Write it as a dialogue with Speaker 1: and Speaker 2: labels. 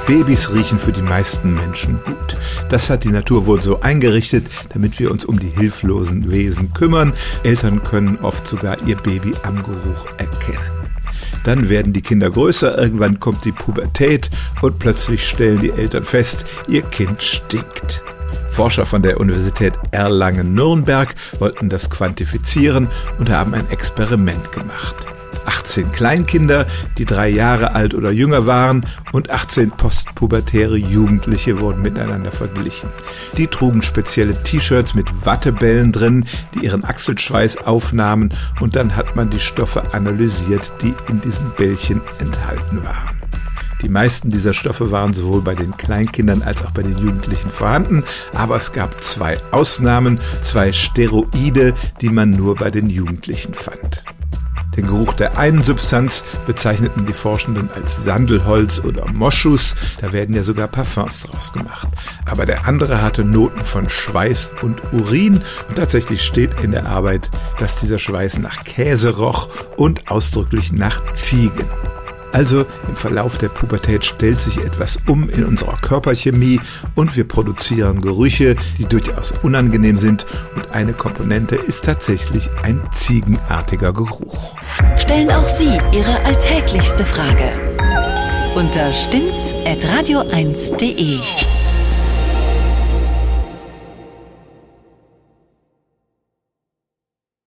Speaker 1: Babys riechen für die meisten Menschen gut. Das hat die Natur wohl so eingerichtet, damit wir uns um die hilflosen Wesen kümmern. Eltern können oft sogar ihr Baby am Geruch erkennen. Dann werden die Kinder größer, irgendwann kommt die Pubertät und plötzlich stellen die Eltern fest, ihr Kind stinkt. Forscher von der Universität Erlangen-Nürnberg wollten das quantifizieren und haben ein Experiment gemacht. 18 Kleinkinder, die 3 Jahre alt oder jünger waren, und 18 postpubertäre Jugendliche wurden miteinander verglichen. Die trugen spezielle T-Shirts mit Wattebällen drin, die ihren Achselschweiß aufnahmen, und dann hat man die Stoffe analysiert, die in diesen Bällchen enthalten waren. Die meisten dieser Stoffe waren sowohl bei den Kleinkindern als auch bei den Jugendlichen vorhanden, aber es gab 2 Ausnahmen, 2 Steroide, die man nur bei den Jugendlichen fand. Den Geruch der einen Substanz bezeichneten die Forschenden als Sandelholz oder Moschus, da werden ja sogar Parfums draus gemacht. Aber der andere hatte Noten von Schweiß und Urin, und tatsächlich steht in der Arbeit, dass dieser Schweiß nach Käse roch und ausdrücklich nach Ziegen. Also im Verlauf der Pubertät stellt sich etwas um in unserer Körperchemie und wir produzieren Gerüche, die durchaus unangenehm sind, und eine Komponente ist tatsächlich ein ziegenartiger Geruch.
Speaker 2: Stellen auch Sie Ihre alltäglichste Frage unter stimmt's@radio1.de.